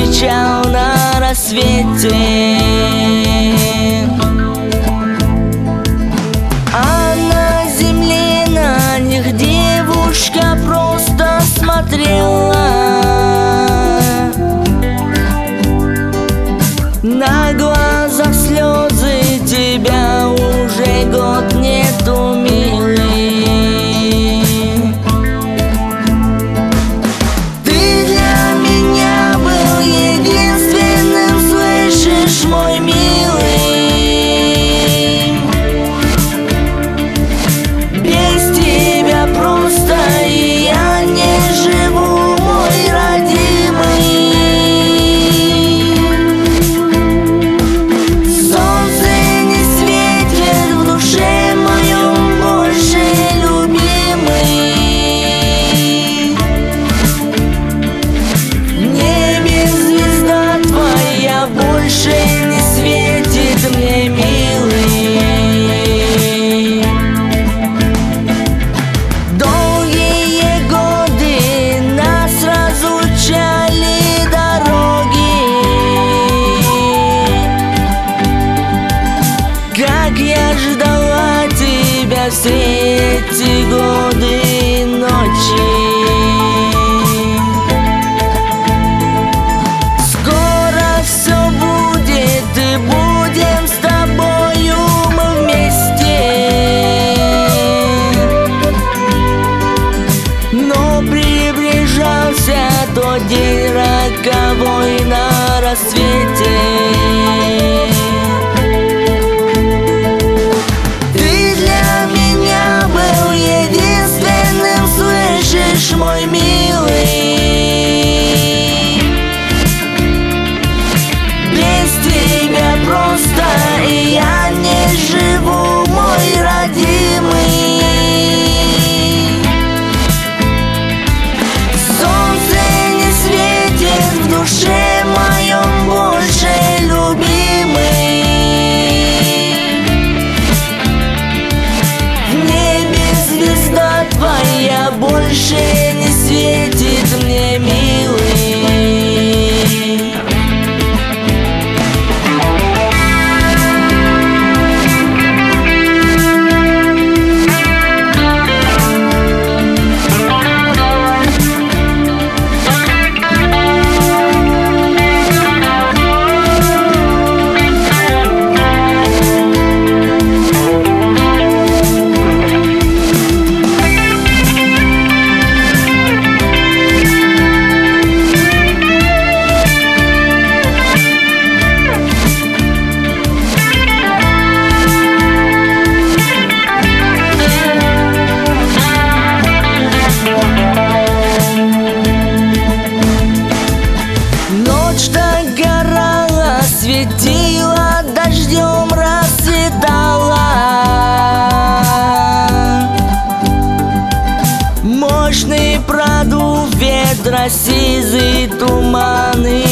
встречал на рассвете. А на земле на них девушка просто смотрела. На глазах слезы, тебя уже год нету, милый. Ты для меня был единственным, слышишь, мой милый. Без тебя просто я не живу, мой родимый. Как я ждала тебя все эти годы и ночи. Скоро все будет, и будем с тобою мы вместе. Но приближался тот день роковой на рассвете. Мой милый, без тебя просто я не живу, мой родимый. Солнце не светит в душе моем больше, любимый. В небе звезда твоя больше не светит мне, милый. Светила, дождем расцветала. Мощный продув ветра, сизый туман и